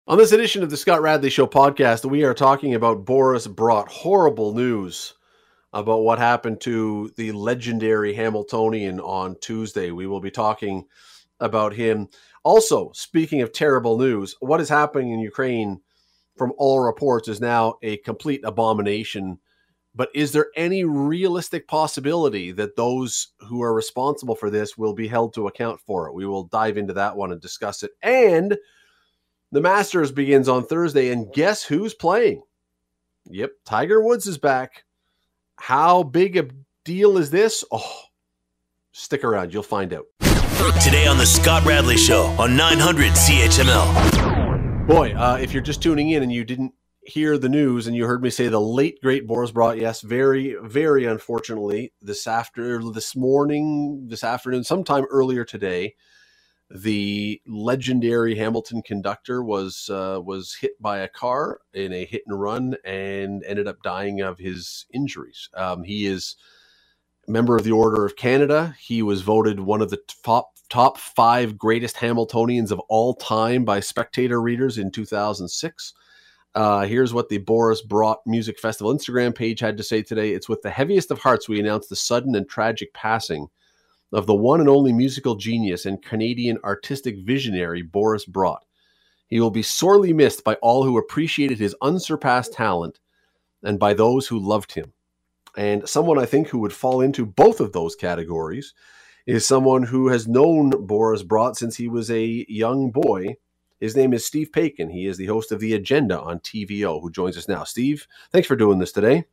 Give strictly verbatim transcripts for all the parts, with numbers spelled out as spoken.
On this edition of the Scott Radley Show podcast, we are talking about Boris Brott. Horrible news about what happened to the legendary Hamiltonian on Tuesday. We will be talking about him. Also, speaking of terrible news, what is happening in Ukraine, from all reports, is now a complete abomination. But is there any realistic possibility that those who are responsible for this will be held to account for it? We will dive into that one and discuss it. And the Masters begins on Thursday, and guess who's playing? Yep, Tiger Woods is back. How big a deal is this? Oh, stick around. You'll find out. Today on the Scott Radley Show on nine hundred C H M L. Boy, uh, if you're just tuning in and you didn't hear the news and you heard me say the late, great Boris Brott, yes, very, very unfortunately, this after, this morning, this afternoon, sometime earlier today, the legendary Hamilton conductor was uh, was hit by a car in a hit and run and ended up dying of his injuries. Um, he is a member of the Order of Canada. He was voted one of the top top five greatest Hamiltonians of all time by Spectator readers in two thousand six. Uh, here's what the Boris Brott Music Festival Instagram page had to say today. It's with the heaviest of hearts we announce the sudden and tragic passing of the one and only musical genius and Canadian artistic visionary, Boris Brott. He will be sorely missed by all who appreciated his unsurpassed talent and by those who loved him. And someone I think who would fall into both of those categories is someone who has known Boris Brott since he was a young boy. His name is Steve Paikin. He is the host of The Agenda on T V O, who joins us now. Steve, thanks for doing this today.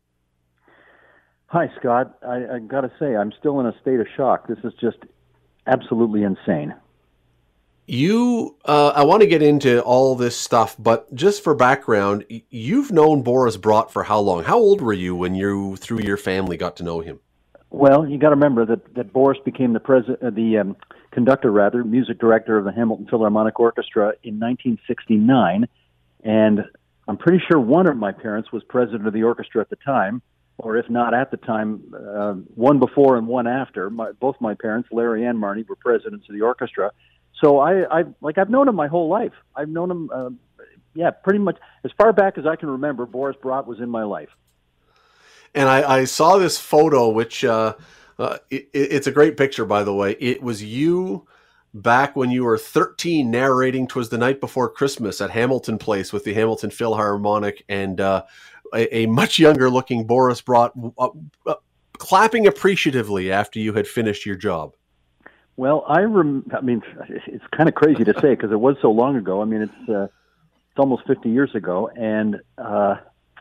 Hi, Scott. I, I got to say, I'm still in a state of shock. This is just absolutely insane. You, uh, I want to get into all this stuff, but just for background, you've known Boris Brott for how long? How old were you when you, through your family, got to know him? Well, you got to remember that, that Boris became the president, uh, the um, conductor, rather, music director of the Hamilton Philharmonic Orchestra in nineteen sixty-nine, and I'm pretty sure one of my parents was president of the orchestra at the time. Or if not at the time, uh, one before and one after. My, both my parents, Larry and Marnie, were presidents of the orchestra. So I, I like I've known him my whole life. I've known him, uh, yeah, pretty much as far back as I can remember. Boris Brott was in my life. And I, I saw this photo, which uh, uh, it, it's a great picture, by the way. It was you back when you were thirteen, narrating "'Twas the Night Before Christmas" at Hamilton Place with the Hamilton Philharmonic, and Uh, A, a much younger looking Boris Brott uh, uh, clapping appreciatively after you had finished your job. Well, I rem- I mean, it's kind of crazy to say because it was so long ago. I mean, it's uh, it's almost fifty years ago. And uh,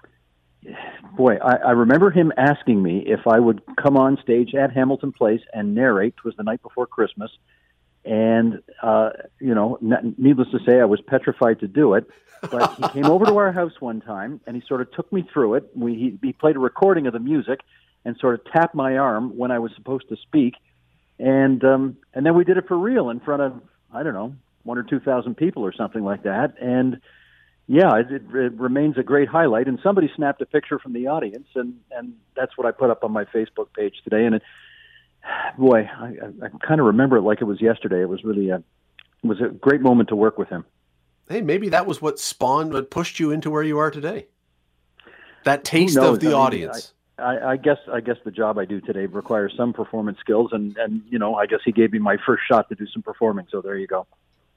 boy, I, I remember him asking me if I would come on stage at Hamilton Place and narrate "'Twas the Night Before Christmas." And, uh, you know, n- needless to say, I was petrified to do it. But he came over to our house one time, and he sort of took me through it. We, he, he played a recording of the music and sort of tapped my arm when I was supposed to speak. And um, and then we did it for real in front of, I don't know, one or two thousand people or something like that. And, yeah, it, it, it remains a great highlight. And somebody snapped a picture from the audience, and, and that's what I put up on my Facebook page today. And, it, boy, I, I, I kind of remember it like it was yesterday. It was really a, it was a great moment to work with him. Hey, maybe that was what spawned, what pushed you into where you are today. That taste of the I mean, audience. I, I, I guess I guess the job I do today requires some performance skills, and, and you know, I guess he gave me my first shot to do some performing. So there you go.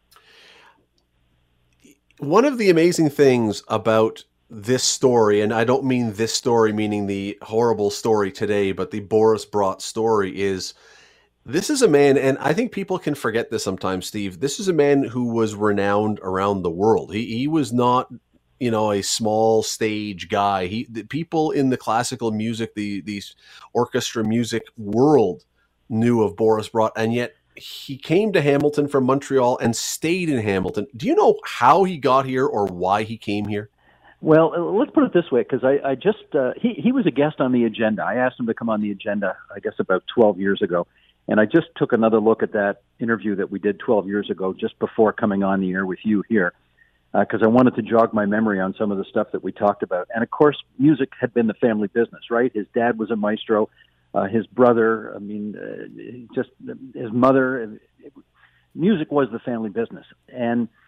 One of the amazing things about this story, and I don't mean this story meaning the horrible story today, but the Boris Brott story, is this is a man, and I think people can forget this sometimes, Steve. This is a man who was renowned around the world. He he was not, you know, a small stage guy. He the people in the classical music, the the orchestra music world knew of Boris Brott, and yet he came to Hamilton from Montreal and stayed in Hamilton. Do you know how he got here or why he came here? Well, let's put it this way, because I, I just uh, he he was a guest on The Agenda. I asked him to come on The Agenda, I guess about twelve years ago. And I just took another look at that interview that we did twelve years ago, just before coming on the air with you here, because uh, I wanted to jog my memory on some of the stuff that we talked about. And of course, music had been the family business, right? His dad was a maestro. Uh, his brother, I mean, uh, just his mother. It, music was the family business. And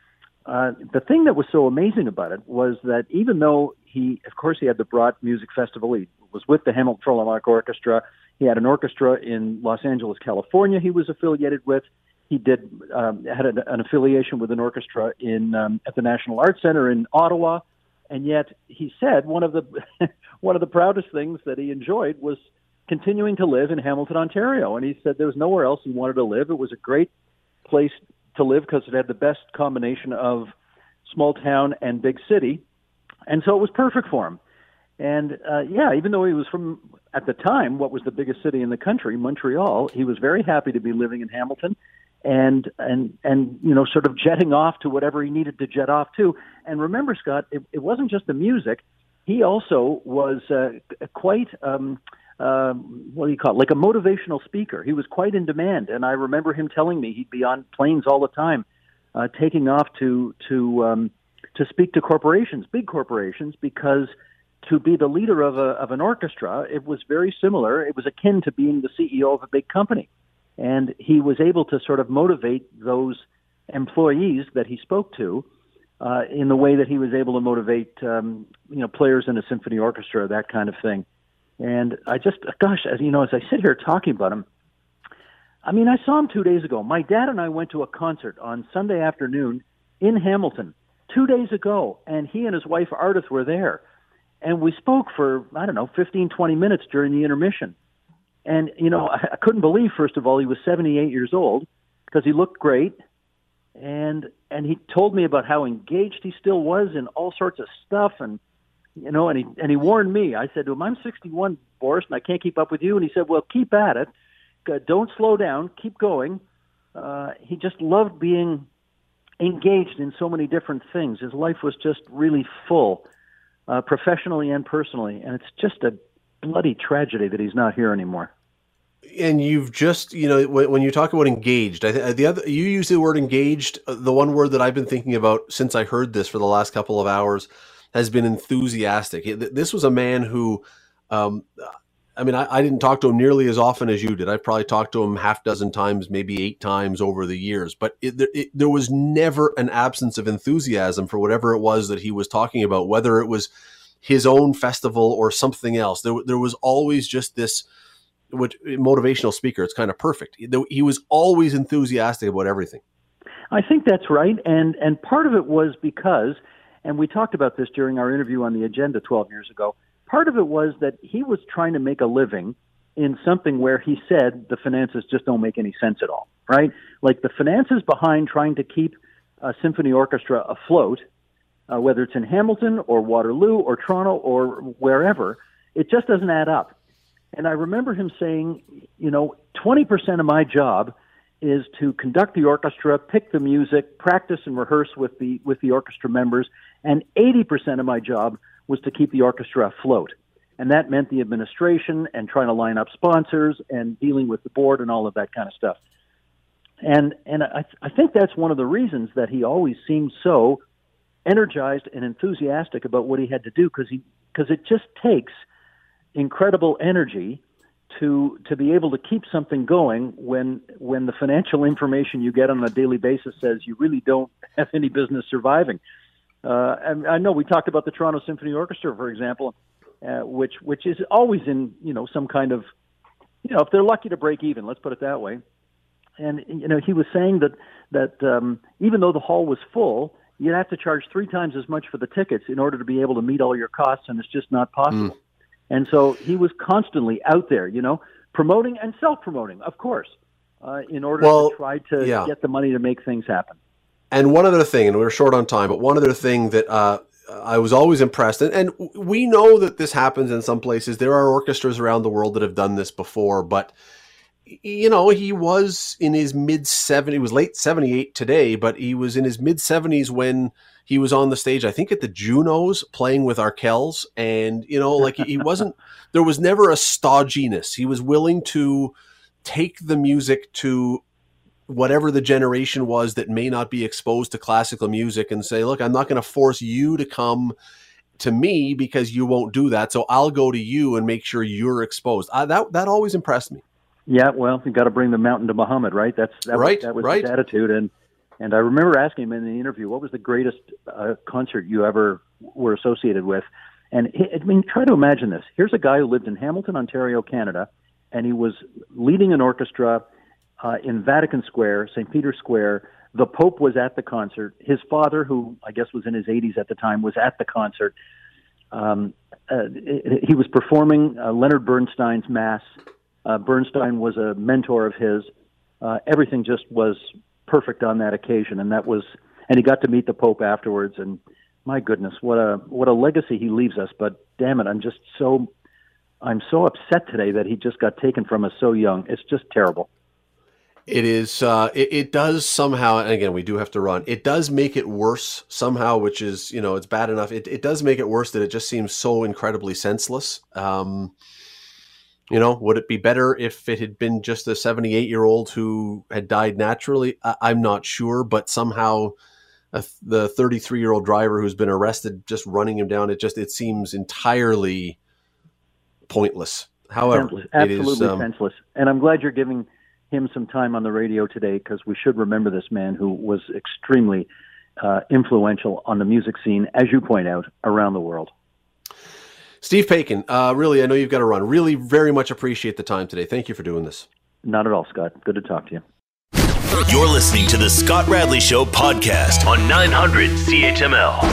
uh, the thing that was so amazing about it was that even though he, of course, he had the Broad Music Festival, he was with the Hamilton Philharmonic Orchestra. He had an orchestra in Los Angeles, California. He was affiliated with. He did um, had an, an affiliation with an orchestra in um, at the National Arts Center in Ottawa. And yet, he said one of the one of the proudest things that he enjoyed was continuing to live in Hamilton, Ontario. And he said there was nowhere else he wanted to live. It was a great place to live because it had the best combination of small town and big city. And so it was perfect for him. And, uh, yeah, even though he was from, at the time, what was the biggest city in the country, Montreal, he was very happy to be living in Hamilton and, and, and you know, sort of jetting off to whatever he needed to jet off to. And remember, Scott, it, it wasn't just the music. He also was uh, quite, um, uh, what do you call it, like a motivational speaker. He was quite in demand. And I remember him telling me he'd be on planes all the time, uh, taking off to, to, um, to speak to corporations, big corporations, because to be the leader of a of an orchestra, it was very similar. It was akin to being the C E O of a big company. And he was able to sort of motivate those employees that he spoke to uh, in the way that he was able to motivate, um, you know, players in a symphony orchestra, that kind of thing. And I just, gosh, as you know, as I sit here talking about him, I mean, I saw him two days ago. My dad and I went to a concert on Sunday afternoon in Hamilton two days ago, and he and his wife, Ardith, were there. And we spoke for, I don't know, fifteen, twenty minutes during the intermission. And, you know, I, I couldn't believe, first of all, he was seventy-eight years old because he looked great. And and he told me about how engaged he still was in all sorts of stuff. And, you know, and he, and he warned me. I said to him, I'm sixty-one, Boris, and I can't keep up with you. And he said, well, keep at it. Don't slow down. Keep going. Uh, he just loved being engaged in so many different things. His life was just really full. Uh, professionally and personally, and it's just a bloody tragedy that he's not here anymore. And you've just, you know, when, when you talk about engaged, I th- the other you use the word engaged. The one word that I've been thinking about since I heard this for the last couple of hours has been enthusiastic. This was a man who, um, I mean, I, I didn't talk to him nearly as often as you did. I probably talked to him half dozen times, maybe eight times over the years. But it, it, there was never an absence of enthusiasm for whatever it was that he was talking about, whether it was his own festival or something else. There, there was always just this which, motivational speaker. It's kind of perfect. He was always enthusiastic about everything. I think that's right. And, and part of it was because, and we talked about this during our interview on the agenda twelve years ago, part of it was that he was trying to make a living in something where he said the finances just don't make any sense at all, right? Like the finances behind trying to keep a symphony orchestra afloat, uh, whether it's in Hamilton or Waterloo or Toronto or wherever, it just doesn't add up. And I remember him saying, you know, twenty percent of my job is to conduct the orchestra, pick the music, practice and rehearse with the with the orchestra members, and eighty percent of my job was to keep the orchestra afloat. And that meant the administration and trying to line up sponsors and dealing with the board and all of that kind of stuff. And and I, I think that's one of the reasons that he always seemed so energized and enthusiastic about what he had to do, because he because it just takes incredible energy to to be able to keep something going when when the financial information you get on a daily basis says you really don't have any business surviving. Uh, and I know we talked about the Toronto Symphony Orchestra, for example, uh, which which is always in, you know, some kind of, you know, if they're lucky to break even, let's put it that way. And, you know, he was saying that, that um, even though the hall was full, you'd have to charge three times as much for the tickets in order to be able to meet all your costs, and it's just not possible. Mm. And so he was constantly out there, you know, promoting and self-promoting, of course, uh, in order well, to try to yeah. get the money to make things happen. And one other thing, and we're short on time, but one other thing that uh, I was always impressed, and, and we know that this happens in some places. There are orchestras around the world that have done this before, but, you know, he was in his mid-seventies, he was late seventy-eight today, but he was in his mid-seventies when he was on the stage, I think at the Junos, playing with Arkells, and, you know, like he wasn't, there was never a stodginess. He was willing to take the music to whatever the generation was that may not be exposed to classical music and say, look, I'm not going to force you to come to me because you won't do that. So I'll go to you and make sure you're exposed. I, that, that always impressed me. Yeah. Well, you got to bring the mountain to Muhammad, right? That's that right. Was, that was right. his attitude. And, And I remember asking him in the interview, what was the greatest uh, concert you ever were associated with? And he, I mean, try to imagine this. Here's a guy who lived in Hamilton, Ontario, Canada, and he was leading an orchestra uh, in Vatican Square, Saint Peter's Square. The Pope was at the concert. His father, who I guess was in his eighties at the time, was at the concert. Um, uh, he was performing uh, Leonard Bernstein's Mass. Uh, Bernstein was a mentor of his. Uh, everything just was perfect on that occasion, and that was, and he got to meet the Pope afterwards. And my goodness, what a what a legacy he leaves us. But damn it, I'm just so I'm so upset today that he just got taken from us so young. It's just terrible. It is. Uh, it, it does somehow, and again, we do have to run. It does make it worse somehow, which is, you know, it's bad enough. It, it does make it worse that it just seems so incredibly senseless. Um, you know, would it be better if it had been just a seventy-eight-year-old who had died naturally? I, I'm not sure, but somehow uh, the thirty-three-year-old driver who's been arrested, just running him down, it just it seems entirely pointless. However, senseless. Absolutely it is, um, senseless. And I'm glad you're giving him some time on the radio today, because we should remember this man who was extremely uh, influential on the music scene, as you point out, around the world. Steve Paikin, uh, really, I know you've got to run. Really, very much appreciate the time today. Thank you for doing this. Not at all, Scott. Good to talk to you. You're listening to the Scott Radley Show podcast on nine hundred C H M L.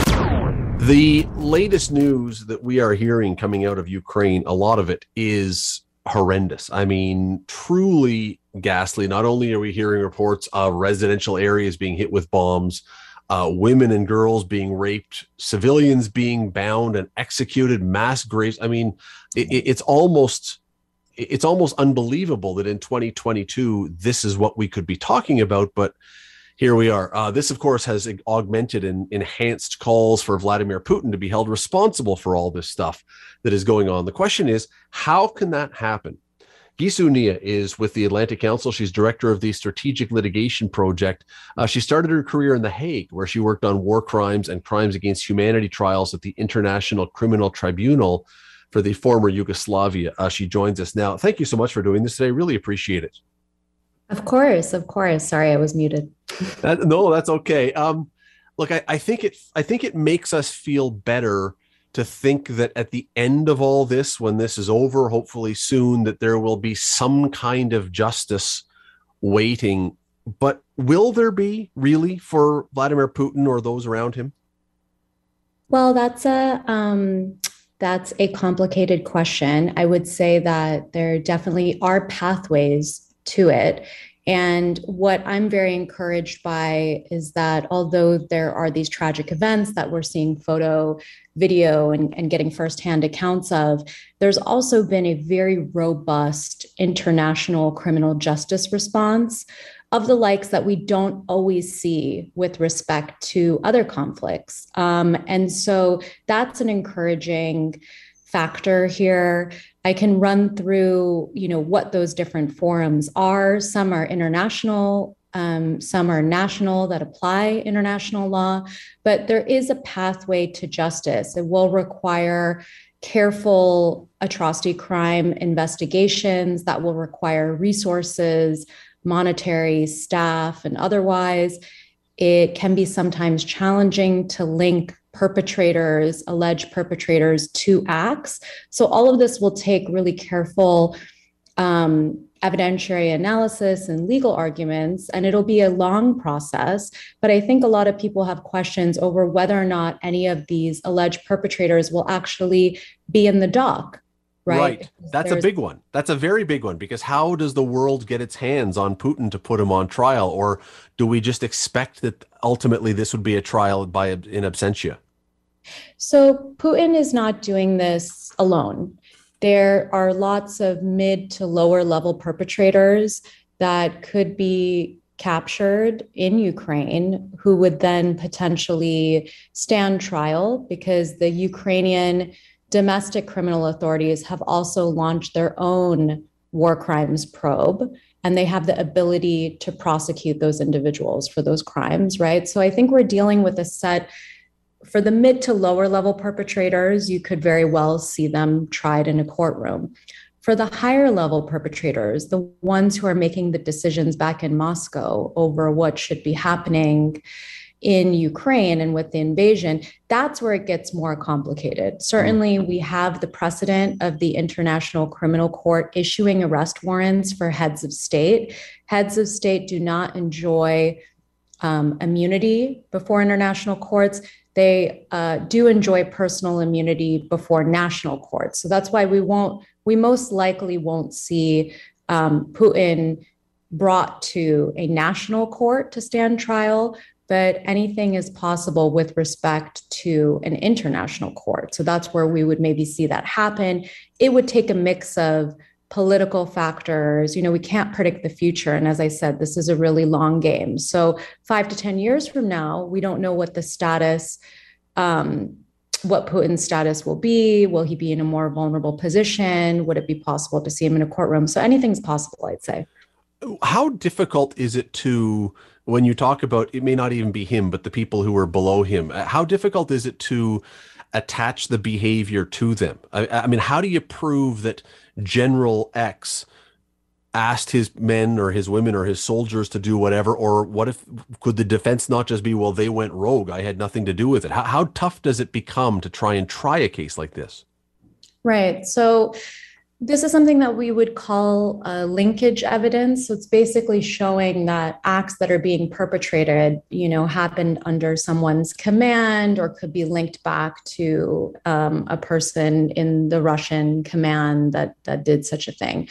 The latest news that we are hearing coming out of Ukraine, a lot of it is horrendous. I mean, truly ghastly. Not only are we hearing reports of residential areas being hit with bombs, uh, women and girls being raped, civilians being bound and executed, mass graves. I mean, it, it's almost it's almost unbelievable that in twenty twenty-two this is what we could be talking about. But here we are. Uh, this, of course, has augmented and enhanced calls for Vladimir Putin to be held responsible for all this stuff that is going on. The question is, how can that happen? Gisoo Nia is with the Atlantic Council. She's director of the Strategic Litigation Project. Uh, she started her career in The Hague, where she worked on war crimes and crimes against humanity trials at the International Criminal Tribunal for the former Yugoslavia. Uh, she joins us now. Thank you so much for doing this today. Really appreciate it. Of course, of course. Sorry, I was muted. That, no, that's okay. Um, look, I, I think it. I think it makes us feel better to think that at the end of all this, when this is over, hopefully soon, that there will be some kind of justice waiting. But will there be really for Vladimir Putin or those around him? Well, that's a um, that's a complicated question. I would say that there definitely are pathways to it. And what I'm very encouraged by is that although there are these tragic events that we're seeing photo, video, and, and getting firsthand accounts of, there's also been a very robust international criminal justice response of the likes that we don't always see with respect to other conflicts. Um, and so that's an encouraging factor here. I can run through, you know, what those different forums are. Some are international, um, some are national that apply international law, but there is a pathway to justice. It will require careful atrocity crime investigations that will require resources, monetary, staff, and otherwise. It can be sometimes challenging to link perpetrators, alleged perpetrators, to acts. So all of this will take really careful um, evidentiary analysis and legal arguments, and it'll be a long process. But I think a lot of people have questions over whether or not any of these alleged perpetrators will actually be in the dock. Right. Right. That's a big one. That's a very big one, because how does the world get its hands on Putin to put him on trial? Or do we just expect that ultimately this would be a trial by in absentia? So Putin is not doing this alone. There are lots of mid to lower level perpetrators that could be captured in Ukraine who would then potentially stand trial, because the Ukrainian domestic criminal authorities have also launched their own war crimes probe, and they have the ability to prosecute those individuals for those crimes, right? So I think we're dealing with a set, for the mid to lower level perpetrators, you could very well see them tried in a courtroom. For for the higher level perpetrators, the ones who are making the decisions back in Moscow over what should be happening in Ukraine and with the invasion, that's where it gets more complicated. Certainly, we have the precedent of the International Criminal Court issuing arrest warrants for heads of state. Heads of state do not enjoy um, immunity before international courts. They uh, do enjoy personal immunity before national courts. So that's why we won't, we most likely won't see um, Putin brought to a national court to stand trial, but anything is possible with respect to an international court. So that's where we would maybe see that happen. It would take a mix of political factors. You know, we can't predict the future. And as I said, this is a really long game. So five to ten years from now, we don't know what the status, um, what Putin's status will be. Will he be in a more vulnerable position? Would it be possible to see him in a courtroom? So anything's possible, I'd say. How difficult is it to, when you talk about, it may not even be him, but the people who are below him, how difficult is it to attach the behavior to them? I, I mean, how do you prove that General X asked his men or his women or his soldiers to do whatever? Or what if, could the defense not just be, well, they went rogue, I had nothing to do with it? How, how tough does it become to try and try a case like this? Right. So this is something that we would call uh, linkage evidence. So it's basically showing that acts that are being perpetrated, you know, happened under someone's command or could be linked back to um, a person in the Russian command that that did such a thing.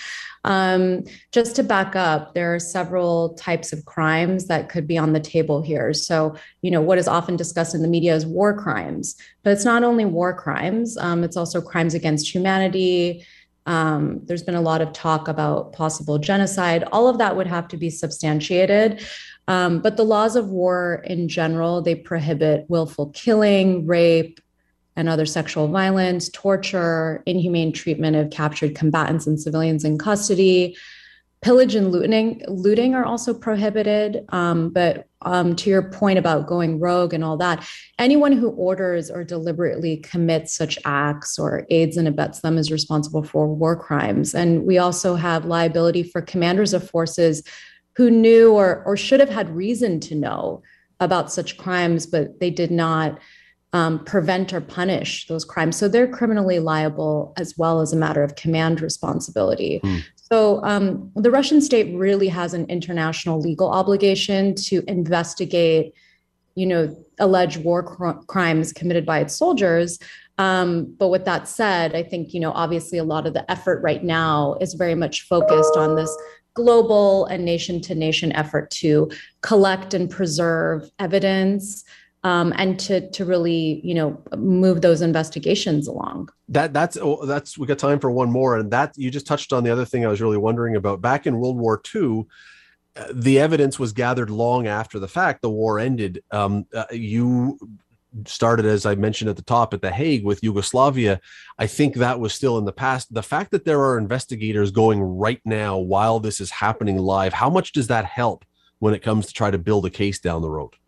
Um, just to back up, there are several types of crimes that could be on the table here. So, you know, what is often discussed in the media is war crimes, but it's not only war crimes, um, it's also crimes against humanity. Um, there's been a lot of talk about possible genocide. All of that would have to be substantiated. Um, but the laws of war in general, they prohibit willful killing, rape, and other sexual violence, torture, inhumane treatment of captured combatants and civilians in custody. Pillage and looting, looting are also prohibited. Um, but um, to your point about going rogue and all that, anyone who orders or deliberately commits such acts or aids and abets them is responsible for war crimes. And we also have liability for commanders of forces who knew or, or should have had reason to know about such crimes, but they did not um, prevent or punish those crimes. So they're criminally liable as well as a matter of command responsibility. Mm. So um, the Russian state really has an international legal obligation to investigate, you know, alleged war cr- crimes committed by its soldiers. Um, but with that said, I think, you know, obviously a lot of the effort right now is very much focused on this global and nation to nation effort to collect and preserve evidence, Um, and to to really, you know, move those investigations along. That that's oh, that's we got time for one more, and that you just touched on the other thing I was really wondering about. Back in World War Two, uh, the evidence was gathered long after the fact. The war ended. Um, uh, you started, as I mentioned at the top, at The Hague with Yugoslavia. I think that was still in the past. The fact that there are investigators going right now while this is happening live, how much does that help when it comes to try to build a case down the road?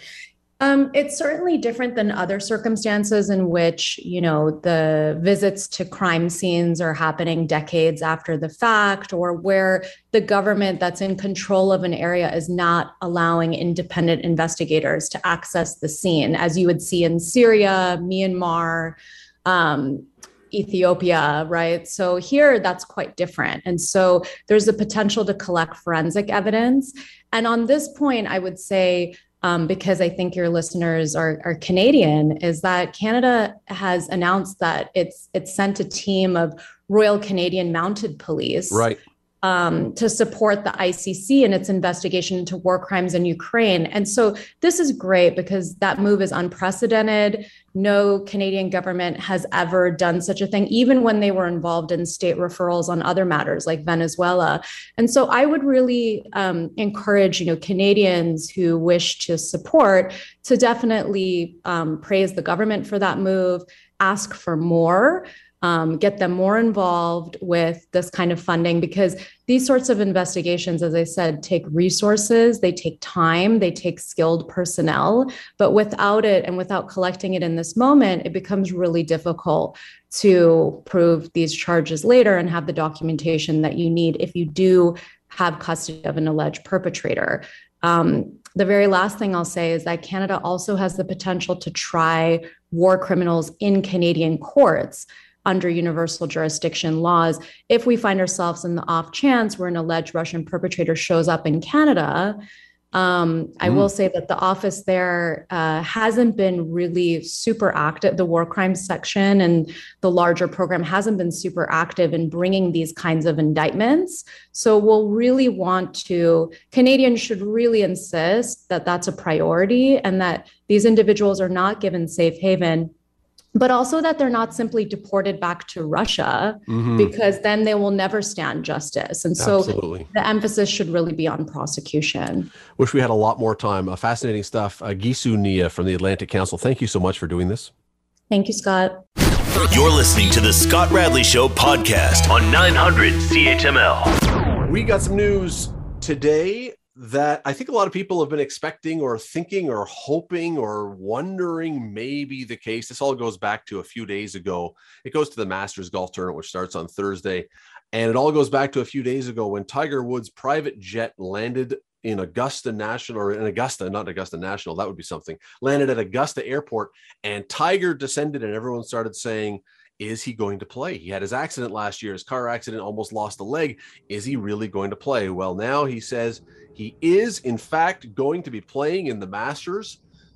Um, it's certainly different than other circumstances in which, you know, the visits to crime scenes are happening decades after the fact, or where the government that's in control of an area is not allowing independent investigators to access the scene, as you would see in Syria, Myanmar, um, Ethiopia, right? So here, that's quite different. And so there's a potential to collect forensic evidence. And on this point, I would say, Um, because I think your listeners are, are Canadian, is that Canada has announced that it's it's sent a team of Royal Canadian Mounted Police, right, um, to support the I C C in its investigation into war crimes in Ukraine. And so this is great because that move is unprecedented. No Canadian government has ever done such a thing, even when they were involved in state referrals on other matters like Venezuela. And so I would really um, encourage, you know, Canadians who wish to support to definitely um, praise the government for that move, ask for more. um, get them more involved with this kind of funding, because these sorts of investigations, as I said, take resources, they take time, they take skilled personnel, but without it and without collecting it in this moment, it becomes really difficult to prove these charges later and have the documentation that you need if you do have custody of an alleged perpetrator. Um, the very last thing I'll say is that Canada also has the potential to try war criminals in Canadian courts under universal jurisdiction laws. If we find ourselves in the off chance where an alleged Russian perpetrator shows up in Canada, um, mm. I will say that the office there uh, hasn't been really super active. The war crimes section and the larger program hasn't been super active in bringing these kinds of indictments. So we'll really want to, Canadians should really insist that that's a priority and that these individuals are not given safe haven, but also that they're not simply deported back to Russia, mm-hmm. because then they will never stand justice. And so Absolutely. The emphasis should really be on prosecution. Wish we had a lot more time. Uh, fascinating stuff. Uh, Gisu Nia from the Atlantic Council, thank you so much for doing this. Thank you, Scott. You're listening to the Scott Radley Show podcast on nine hundred C H M L. We got some news today that I think a lot of people have been expecting or thinking or hoping or wondering may be the case. This all goes back to a few days ago. It goes to the Masters Golf Tournament, which starts on Thursday. And it all goes back to a few days ago when Tiger Woods' private jet landed in Augusta National, or in Augusta, not Augusta National, that would be something, landed at Augusta Airport, and Tiger descended and everyone started saying, is he going to play? He had his accident last year. His car accident, almost lost a leg. Is he really going to play? Well, now he says he is, in fact, going to be playing in the Masters.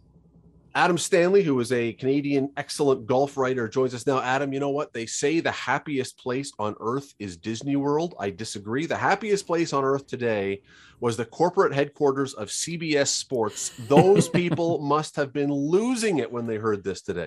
Adam Stanley, who is a Canadian excellent golf writer, joins us now. Adam, you know what? They say the happiest place on earth is Disney World. I disagree. The happiest place on earth today was the corporate headquarters of C B S Sports. Those people must have been losing it when they heard this today.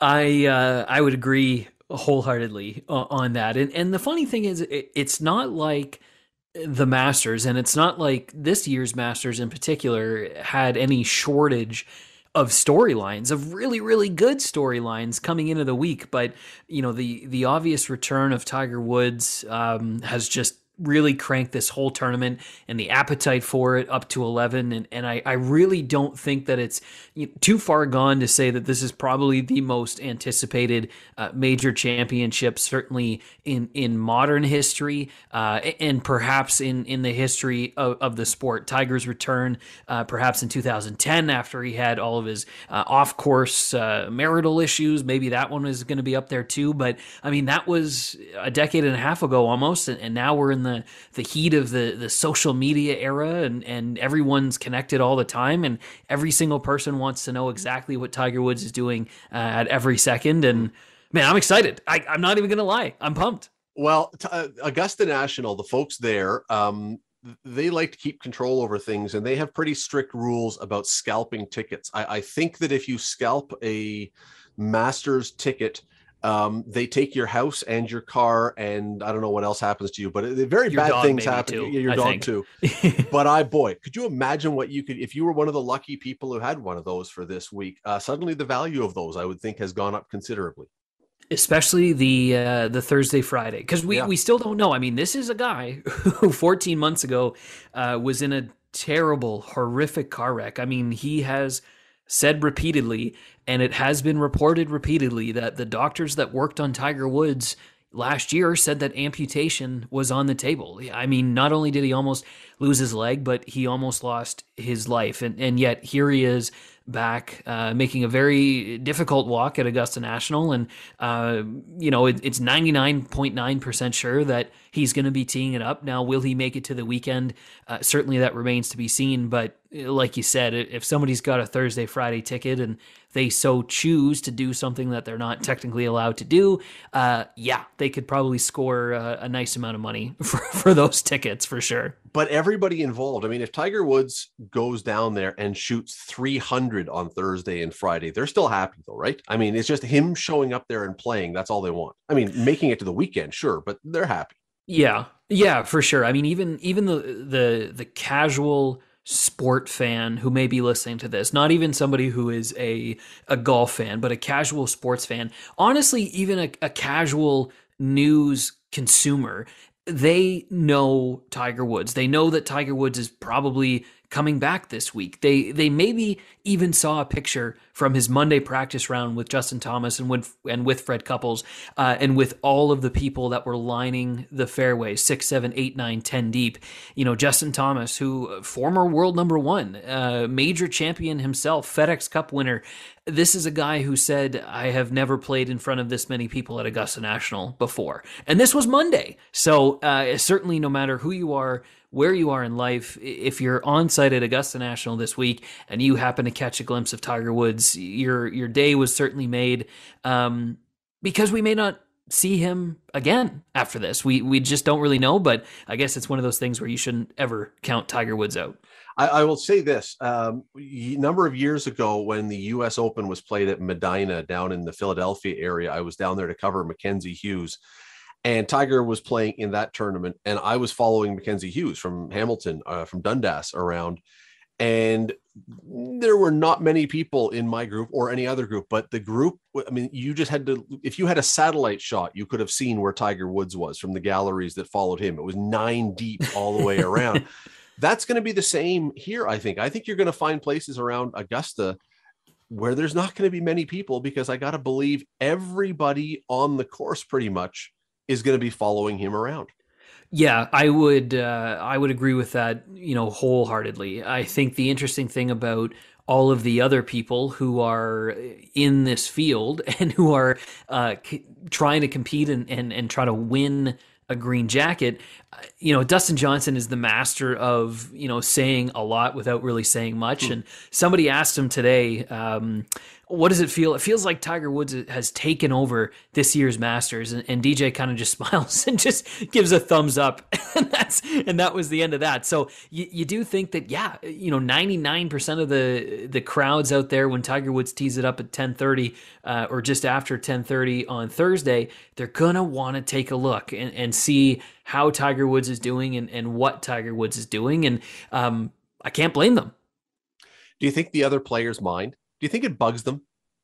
I uh, I would agree wholeheartedly on that. And and the funny thing is, it's not like the Masters, and it's not like this year's Masters in particular had any shortage of storylines, of really, really good storylines coming into the week. But, you know, the the obvious return of Tiger Woods um, has just really cranked this whole tournament and the appetite for it up to eleven. And, and I, I really don't think that it's too far gone to say that this is probably the most anticipated uh, major championship, certainly in, in modern history, uh, and perhaps in, in the history of, of the sport. Tiger's return, uh, perhaps in two thousand ten, after he had all of his uh, off-course uh, marital issues, maybe that one is going to be up there too. But I mean, that was a decade and a half ago almost. And, and now we're in the The, the heat of the, the social media era, and, and everyone's connected all the time, and every single person wants to know exactly what Tiger Woods is doing uh, at every second. And man, I'm excited. I, I'm not even going to lie. I'm pumped. Well, t- uh, Augusta National, the folks there, um, they like to keep control over things, and they have pretty strict rules about scalping tickets. I, I think that if you scalp a Masters ticket, Um, they take your house and your car, and I don't know what else happens to you, but it, very your bad dog things happen. Too, yeah, your I dog think. too. But I, boy, could you imagine what you could, if you were one of the lucky people who had one of those for this week? Uh, suddenly the value of those, I would think, has gone up considerably. Especially the uh, the Thursday, Friday, because we, yeah. we still don't know. I mean, this is a guy who fourteen months ago uh, was in a terrible, horrific car wreck. I mean, he has said repeatedly, and it has been reported repeatedly, that the doctors that worked on Tiger Woods last year said that amputation was on the table. I mean, not only did he almost lose his leg, but he almost lost his life. And, and yet here he is back, uh, making a very difficult walk at Augusta National. And, uh, you know, it, it's ninety-nine point nine percent sure that he's going to be teeing it up. Now, will he make it to the weekend? Uh, certainly that remains to be seen. But like you said, if somebody's got a Thursday, Friday ticket and they so choose to do something that they're not technically allowed to do, uh, yeah, they could probably score a, a nice amount of money for, for those tickets for sure. But everybody involved, I mean, if Tiger Woods goes down there and shoots three hundred on Thursday and Friday, they're still happy though, right? I mean, it's just him showing up there and playing. That's all they want. I mean, making it to the weekend, sure, but they're happy. Yeah, yeah, for sure. I mean, even even the the the casual sport fan who may be listening to this, not even somebody who is a, a golf fan, but a casual sports fan, honestly, even a, a casual news consumer, they know Tiger Woods. They know that Tiger Woods is probably coming back this week. They they maybe even saw a picture from his Monday practice round with Justin Thomas and with and with Fred Couples, uh, and with all of the people that were lining the fairways, six, seven, eight, nine, ten deep. You know, Justin Thomas, who former world number one, uh, major champion himself, FedEx Cup winner. This is a guy who said, I have never played in front of this many people at Augusta National before. And this was Monday. So uh, certainly no matter who you are, where you are in life, if you're on site at Augusta National this week and you happen to catch a glimpse of Tiger Woods, your your day was certainly made, um, because we may not see him again after this. We we just don't really know, but I guess it's one of those things where you shouldn't ever count Tiger Woods out. I, I will say this, um, a number of years ago when the U S Open was played at Medina down in the Philadelphia area, I was down there to cover Mackenzie Hughes. And Tiger was playing in that tournament, and I was following Mackenzie Hughes from Hamilton, uh, from Dundas around. And there were not many people in my group or any other group, but the group, I mean, you just had to, if you had a satellite shot, you could have seen where Tiger Woods was from the galleries that followed him. It was nine deep all the way around. That's going to be the same here, I think. I think you're going to find places around Augusta where there's not going to be many people, because I got to believe everybody on the course pretty much is going to be following him around. Yeah, I would uh, I would agree with that, you know, wholeheartedly. I think the interesting thing about all of the other people who are in this field and who are uh, c- trying to compete and, and, and try to win a green jacket, you know, Dustin Johnson is the master of, you know, saying a lot without really saying much. Mm. And somebody asked him today, um, what does it feel? It feels like Tiger Woods has taken over this year's Masters, and, and D J kind of just smiles and just gives a thumbs up, and that's and that was the end of that. So you, you do think that, yeah, you know, ninety-nine percent of the the crowds out there when Tiger Woods tees it up at ten thirty uh, or just after ten thirty on Thursday, they're gonna want to take a look and, and see how Tiger Woods is doing and, and what Tiger Woods is doing, and um, I can't blame them. Do you think the other players mind? Do you think it bugs them?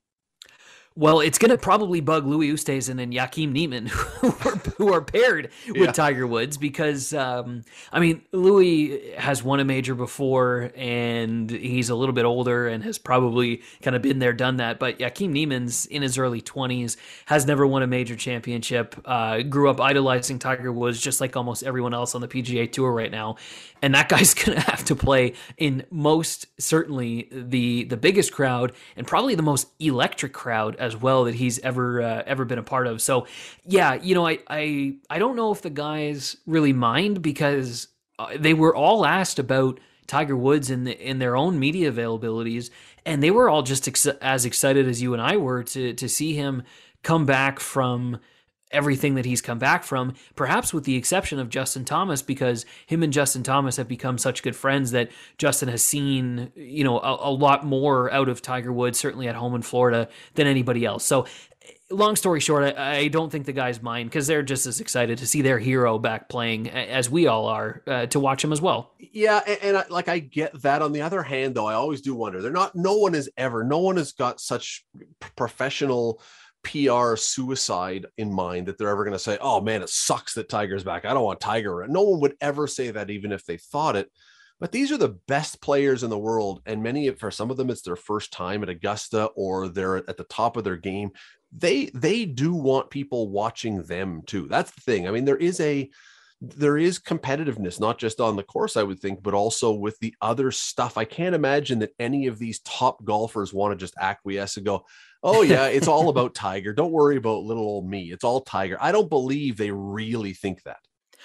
Well, it's going to probably bug Louis Oosthuizen and Joaquim Niemann, who are, who are paired with yeah. Tiger Woods, because, um, I mean, Louis has won a major before, and he's a little bit older and has probably kind of been there, done that. But Joaquim Niemann's in his early twenties, has never won a major championship, uh, grew up idolizing Tiger Woods, just like almost everyone else on the P G A Tour right now. And that guy's going to have to play in most, certainly, the the biggest crowd and probably the most electric crowd as well that he's ever uh, ever been a part of. So, yeah, you know, I, I I don't know if the guys really mind, because they were all asked about Tiger Woods in the, in their own media availabilities, and they were all just ex- as excited as you and I were to to see him come back from everything that he's come back from, perhaps with the exception of Justin Thomas, because him and Justin Thomas have become such good friends that Justin has seen, you know, a, a lot more out of Tiger Woods, certainly at home in Florida, than anybody else. So long story short, I, I don't think the guys mind, because they're just as excited to see their hero back playing as we all are, uh, to watch him as well. Yeah. And, and I, like, I get that. On the other hand, though, I always do wonder, they're not, no one has ever, no one has got such professional P R suicide in mind that they're ever going to say, oh man, it sucks that Tiger's back. I don't want Tiger. No one would ever say that, even if they thought it. But these are the best players in the world. And many, for some of them, it's their first time at Augusta, or they're at the top of their game. They, they do want people watching them too. That's the thing. I mean, there is a, there is competitiveness, not just on the course, I would think, but also with the other stuff. I can't imagine that any of these top golfers want to just acquiesce and go, oh yeah, it's all about Tiger. Don't worry about little old me. It's all Tiger. I don't believe they really think that.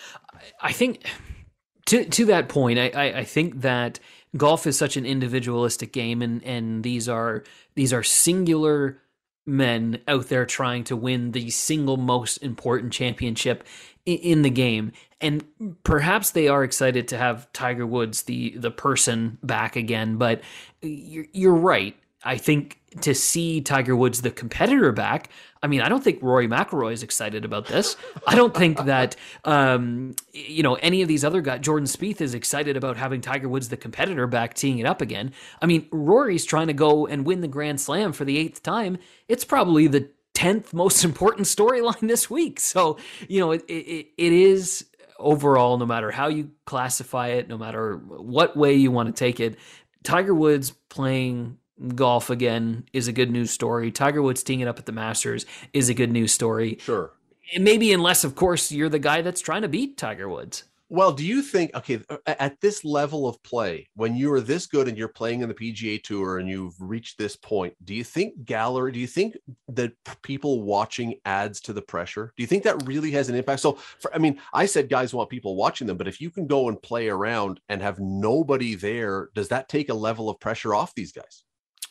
I think to to that point, I, I, I think that golf is such an individualistic game, and, and these are these are singular men out there trying to win the single most important championship in, in the game. And perhaps they are excited to have Tiger Woods, the the person, back again. But you're, you're right. I think to see Tiger Woods, the competitor, back, I mean, I don't think Rory McIlroy is excited about this. I don't think that, um, you know, any of these other guys, Jordan Spieth is excited about having Tiger Woods, the competitor, back teeing it up again. I mean, Rory's trying to go and win the Grand Slam for the eighth time. It's probably the tenth most important storyline this week. So, you know, it, it, it is overall, no matter how you classify it, no matter what way you want to take it, Tiger Woods playing golf again is a good news story. Tiger Woods teeing it up at the Masters is a good news story. Sure. And maybe unless, of course, you're the guy that's trying to beat Tiger Woods. Well, do you think, okay, at this level of play, when you are this good and you're playing in the P G A Tour and you've reached this point, do you think gallery, do you think that people watching adds to the pressure? Do you think that really has an impact? So, for, I mean, I said guys want people watching them, but if you can go and play around and have nobody there, does that take a level of pressure off these guys?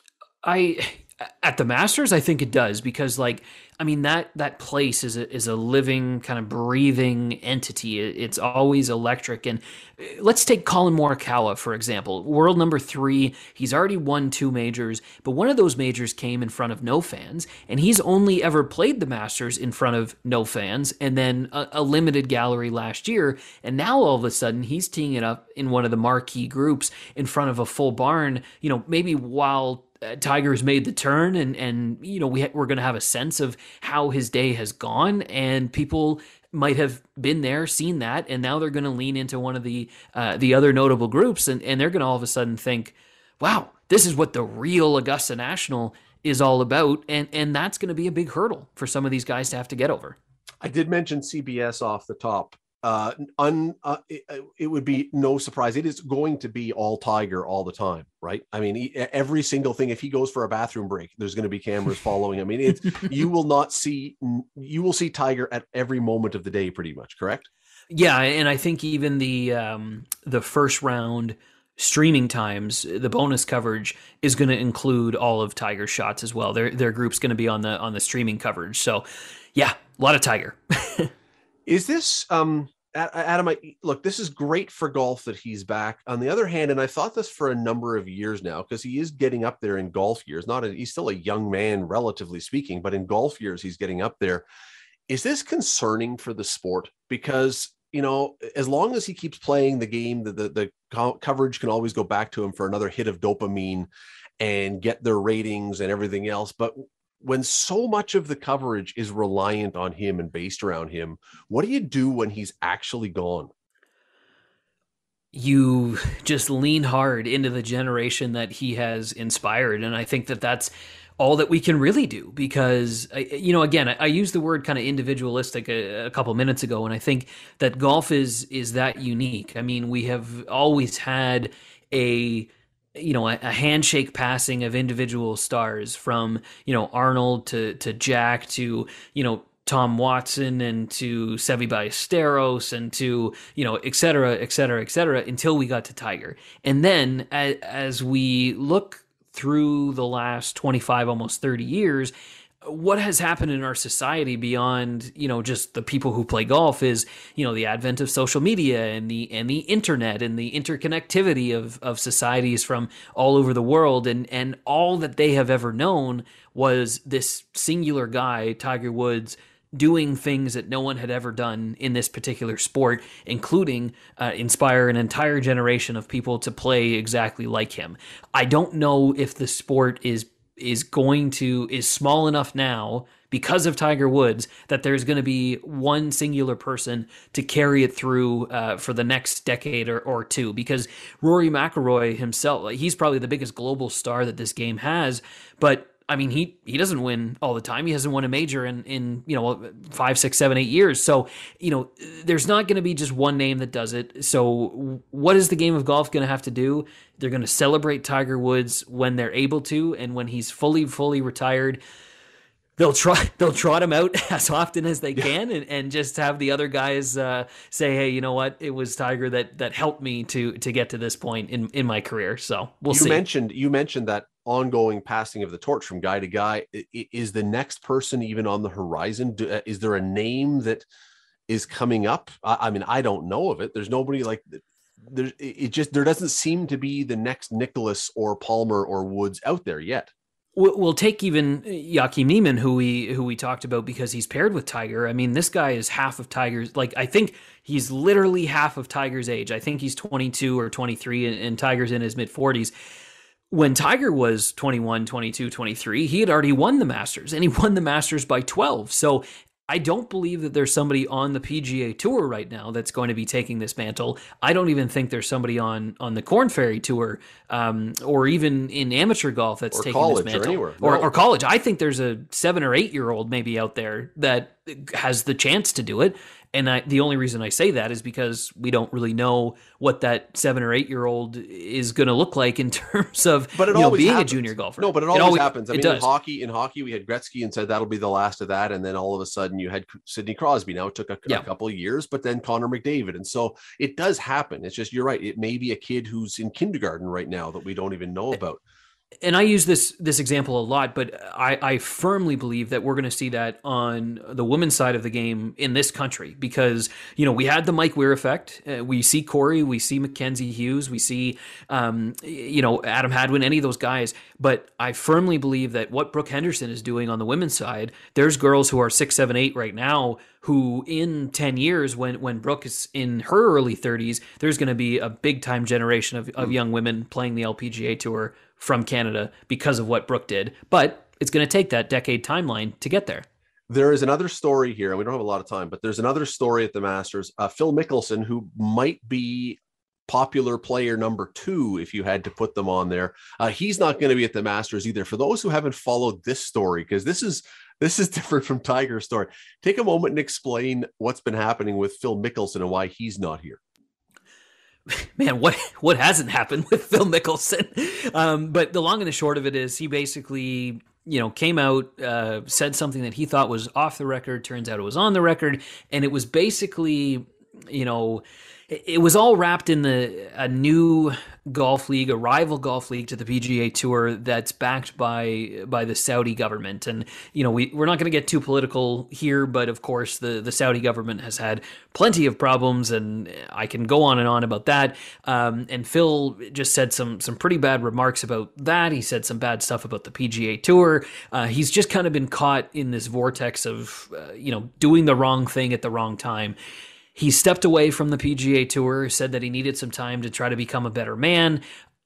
I at the Masters, I think it does, because, like, I mean, that that place is a, is a living, kind of breathing entity. It's always electric. And let's take Colin Morikawa, for example, world number three. He's already won two majors, but one of those majors came in front of no fans, and he's only ever played the Masters in front of no fans, and then a, a limited gallery last year. And now all of a sudden he's teeing it up in one of the marquee groups in front of a full barn, you know, maybe while Uh, Tiger's made the turn, and and you know we ha- we're going to have a sense of how his day has gone, and people might have been there, seen that, and now they're going to lean into one of the uh, the other notable groups, and, and they're going to all of a sudden think, wow, this is what the real Augusta National is all about, and and that's going to be a big hurdle for some of these guys to have to get over. I did mention C B S off the top. Uh, un, uh, it, it would be no surprise. It is going to be all Tiger all the time, right? I mean, he, every single thing. If he goes for a bathroom break, there's going to be cameras following him. I mean, it's you will not see you will see Tiger at every moment of the day, pretty much. Correct? Yeah, and I think even the um, the first round streaming times, the bonus coverage is going to include all of Tiger's shots as well. Their their group's going to be on the on the streaming coverage. So, yeah, a lot of Tiger. Is this, um, Adam, I, look, this is great for golf that he's back. On the other hand, and I've thought this for a number of years now, because he is getting up there in golf years. Not a, he's still a young man, relatively speaking, but in golf years, he's getting up there. Is this concerning for the sport? Because, you know, as long as he keeps playing the game, the, the, the co- coverage can always go back to him for another hit of dopamine and get their ratings and everything else. But when so much of the coverage is reliant on him and based around him, what do you do when he's actually gone? You just lean hard into the generation that he has inspired. And I think that that's all that we can really do, because, you know, again, I, I used the word kind of individualistic a, a couple minutes ago, and I think that golf is is that unique. I mean, we have always had a you know, a, a handshake passing of individual stars, from, you know, Arnold to, to Jack to, you know, Tom Watson and to Seve Ballesteros and to, you know, et cetera, et cetera, et cetera, until we got to Tiger. And then as, as we look through the last twenty-five, almost thirty years, what has happened in our society beyond, you know, just the people who play golf is, you know, the advent of social media and the and the internet and the interconnectivity of of societies from all over the world, and and all that they have ever known was this singular guy, Tiger Woods, doing things that no one had ever done in this particular sport, including uh, inspire an entire generation of people to play exactly like him. I don't know if the sport is is going to, is small enough now because of Tiger Woods that there's going to be one singular person to carry it through uh, for the next decade or, or two, because Rory McIlroy himself, he's probably the biggest global star that this game has, but I mean, he he doesn't win all the time. He hasn't won a major in, in you know, five, six, seven, eight years. So, you know, there's not going to be just one name that does it. So what is the game of golf going to have to do? They're going to celebrate Tiger Woods when they're able to, and when he's fully, fully retired, they'll try they'll trot him out as often as they can, and, and just have the other guys uh, say, hey, you know what? It was Tiger that that helped me to to get to this point in, in my career. So we'll you see. Mentioned, you mentioned that ongoing passing of the torch from guy to guy. Is the next person even on the horizon? Is there a name that is coming up? I mean, I don't know of it. There's nobody like there's it just there doesn't seem to be the next Nicholas or Palmer or Woods out there yet. We'll take even Joakim Niemann, who we who we talked about because he's paired with Tiger. I mean, this guy is half of Tiger's. Like, I think he's literally half of Tiger's age. I think he's twenty-two or twenty-three, and, and Tiger's in his mid forties. When Tiger was twenty-one, twenty-two, twenty-three, he had already won the Masters, and he won the Masters by twelve. So I don't believe that there's somebody on the P G A Tour right now that's going to be taking this mantle. I don't even think there's somebody on, on the Korn Ferry Tour um, or even in amateur golf that's or taking this mantle. Or anywhere. Or, no. or college. I think there's a seven or eight year old maybe out there that has the chance to do it. And I, the only reason I say that is because we don't really know what that seven or eight year old is going to look like in terms of but it you know, always being happens. a junior golfer. No, but it always, it always happens. I mean, does. in hockey, in hockey, we had Gretzky and said that'll be the last of that, and then all of a sudden you had Sidney Crosby. Now it took a, yeah. a couple of years, but then Connor McDavid, and so it does happen. It's just you're right. It may be a kid who's in kindergarten right now that we don't even know about. And I use this this example a lot, but I, I firmly believe that we're going to see that on the women's side of the game in this country because, you know, we had the Mike Weir effect. Uh, we see Corey, we see Mackenzie Hughes, we see, um, you know, Adam Hadwin, any of those guys. But I firmly believe that what Brooke Henderson is doing on the women's side, there's girls who are six, seven, eight right now who in ten years, when, when Brooke is in her early thirties, there's going to be a big time generation of, of young women playing the L P G A Tour from Canada because of what Brooke did. But it's going to take that decade timeline to get there. There is another story here, and we don't have a lot of time, but there's another story at the Masters. Uh, Phil Mickelson, who might be popular player number two, if you had to put them on there, uh, he's not going to be at the Masters either. For those who haven't followed this story, because this is this is different from Tiger's story, take a moment and explain what's been happening with Phil Mickelson and why he's not here. Man, what what hasn't happened with Phil Mickelson? Um, but the long and the short of it is he basically, you know, came out, uh, said something that he thought was off the record. Turns out it was on the record. And it was basically, you know, it, it was all wrapped in the a new golf league, a rival golf league to the P G A Tour that's backed by by the Saudi government. And, you know, we, we're not going to get too political here, but of course the, the Saudi government has had plenty of problems, and I can go on and on about that. Um, and Phil just said some some pretty bad remarks about that. He said some bad stuff about the P G A Tour. Uh, he's just kind of been caught in this vortex of, uh, you know, doing the wrong thing at the wrong time. He stepped away from the P G A Tour, said that he needed some time to try to become a better man.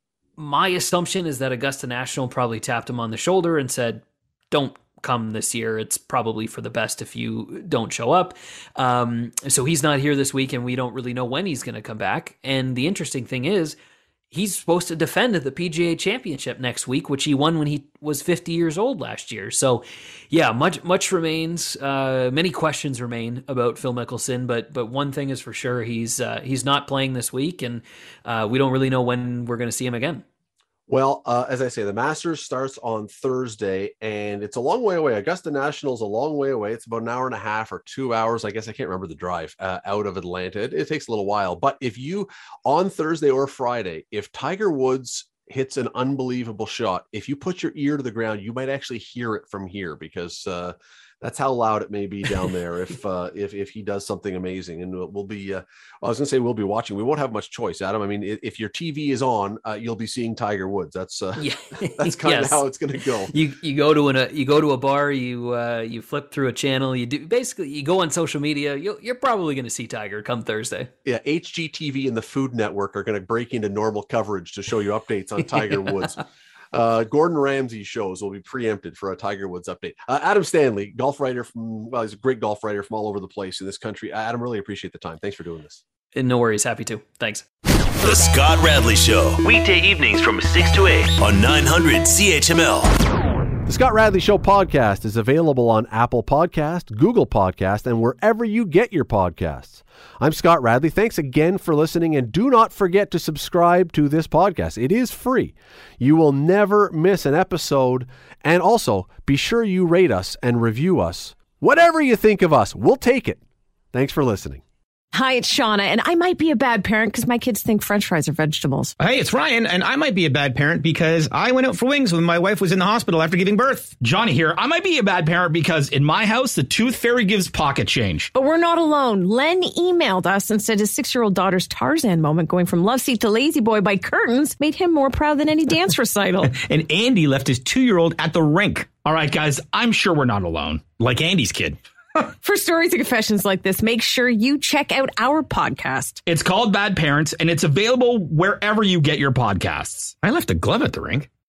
My assumption is that Augusta National probably tapped him on the shoulder and said, don't come this year. It's probably for the best if you don't show up. Um, so he's not here this week, and we don't really know when he's going to come back. And the interesting thing is, he's supposed to defend the P G A Championship next week, which he won when he was fifty years old last year. So, yeah, much much remains. Uh, many questions remain about Phil Mickelson, but but one thing is for sure: he's uh, he's not playing this week, and uh, we don't really know when we're going to see him again. Well, uh, as I say, the Masters starts on Thursday, and it's a long way away. Augusta National is a long way away. It's about an hour and a half or two hours. I guess I can't remember the drive uh, out of Atlanta. It, it takes a little while. But if you, on Thursday or Friday, if Tiger Woods hits an unbelievable shot, if you put your ear to the ground, you might actually hear it from here, because uh, that's how loud it may be down there if uh, if if he does something amazing. And we'll be, uh, well, I was going to say we'll be watching. We won't have much choice, Adam. I mean, if your T V is on, uh, you'll be seeing Tiger Woods. That's uh, yeah. that's kind yes. of how it's going to go. You you go to an, a you go to a bar, you uh, you flip through a channel, you do basically you go on social media. You'll, you're probably going to see Tiger come Thursday. Yeah, H G T V and the Food Network are going to break into normal coverage to show you updates on Tiger Woods. Uh, Gordon Ramsay shows will be preempted for a Tiger Woods update. Uh, Adam Stanley, golf writer from, well, he's a great golf writer from all over the place in this country. Uh, Adam, really appreciate the time. Thanks for doing this. And no worries. Happy to. Thanks. The Scott Radley Show. Weekday evenings from six to eight on nine hundred C H M L. The Scott Radley Show podcast is available on Apple Podcast, Google Podcast, and wherever you get your podcasts. I'm Scott Radley. Thanks again for listening, and do not forget to subscribe to this podcast. It is free. You will never miss an episode, and also be sure you rate us and review us. Whatever you think of us, we'll take it. Thanks for listening. Hi, it's Shauna, and I might be a bad parent because my kids think French fries are vegetables. Hey, it's Ryan, and I might be a bad parent because I went out for wings when my wife was in the hospital after giving birth. Johnny here. I might be a bad parent because in my house, the tooth fairy gives pocket change. But we're not alone. Len emailed us and said his six-year-old daughter's Tarzan moment going from love seat to lazy boy by curtains made him more proud than any dance recital. And Andy left his two-year-old at the rink. All right, guys, I'm sure we're not alone. Like Andy's kid. For stories and confessions like this, make sure you check out our podcast. It's called Bad Parents, and it's available wherever you get your podcasts. I left a glove at the rink.